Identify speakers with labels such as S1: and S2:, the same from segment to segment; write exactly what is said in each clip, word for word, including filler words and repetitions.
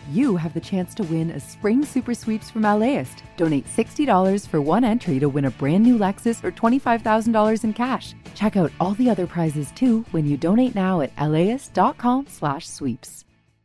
S1: you have the chance to win a spring super sweeps from LAist. Donate sixty dollars for one entry to win a brand new Lexus or twenty-five thousand dollars in cash. Check out all the other prizes too when you donate now at laist.com slash sweeps.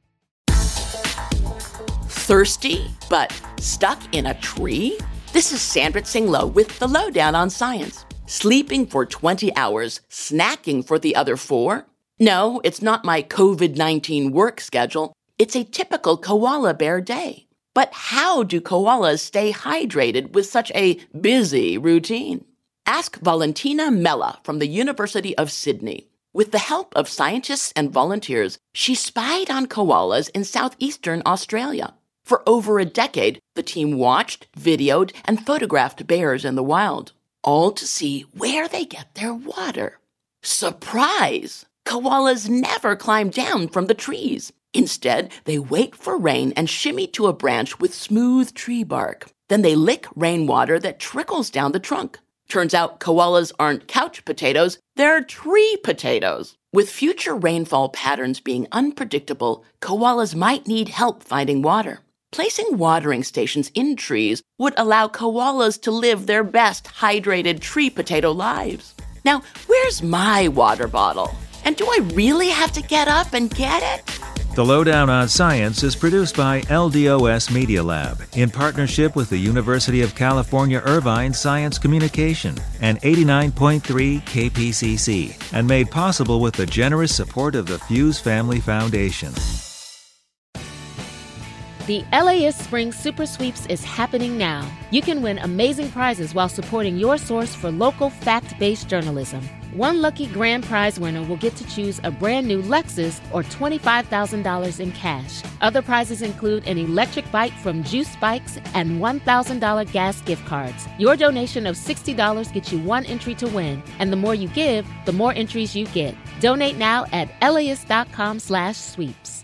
S2: Thirsty, but stuck in a tree? This is Sandra Tsing-Loh with the Lowdown on Science. Sleeping for twenty hours, snacking for the other four? No, it's not my covid nineteen work schedule. It's a typical koala bear day. But how do koalas stay hydrated with such a busy routine? Ask Valentina Mella from the University of Sydney. With the help of scientists and volunteers, she spied on koalas in southeastern Australia. For over a decade, the team watched, videoed, and photographed bears in the wild, all to see where they get their water. Surprise! Koalas never climb down from the trees. Instead, they wait for rain and shimmy to a branch with smooth tree bark. Then they lick rainwater that trickles down the trunk. Turns out koalas aren't couch potatoes, they're tree potatoes. With future rainfall patterns being unpredictable, koalas might need help finding water. Placing watering stations in trees would allow koalas to live their best hydrated tree potato lives. Now, where's my water bottle? And do I really have to get up and get it?
S3: The Lowdown on Science is produced by L D O S Media Lab in partnership with the University of California Irvine Science Communication and eighty-nine point three K P C C, and made possible with the generous support of the Fuse Family Foundation.
S4: The LAist Spring Super Sweeps is happening now. You can win amazing prizes while supporting your source for local fact-based journalism. One lucky grand prize winner will get to choose a brand new Lexus or twenty-five thousand dollars in cash. Other prizes include an electric bike from Juice Bikes and one thousand dollars gas gift cards. Your donation of sixty dollars gets you one entry to win, and the more you give, the more entries you get. Donate now at laist.com slash sweeps.